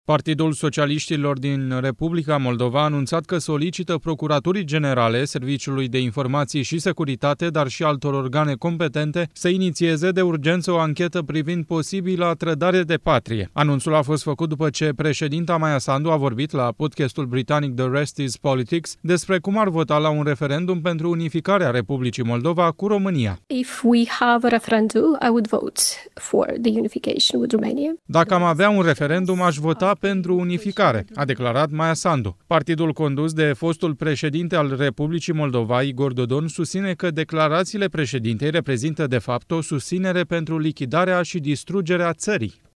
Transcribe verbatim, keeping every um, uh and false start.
Partidul Socialiștilor din Republica Moldova a anunțat că solicită Procuraturii Generale, Serviciului de Informații și Securitate, dar și altor organe competente, să inițieze de urgență o anchetă privind posibila trădare de patrie. Anunțul a fost făcut după ce președinta Maia Sandu a vorbit la podcastul britanic The Rest is Politics despre cum ar vota la un referendum pentru unificarea Republicii Moldova cu România. If we have a referendum, I would vote for the unification with Romania. Dacă am avea un referendum, aș vota pentru unificare, a declarat Maia Sandu. Partidul condus de fostul președinte al Republicii Moldova, Igor Dodon, susține că declarațiile președintei reprezintă de fapt o susținere pentru lichidarea și distrugerea țării.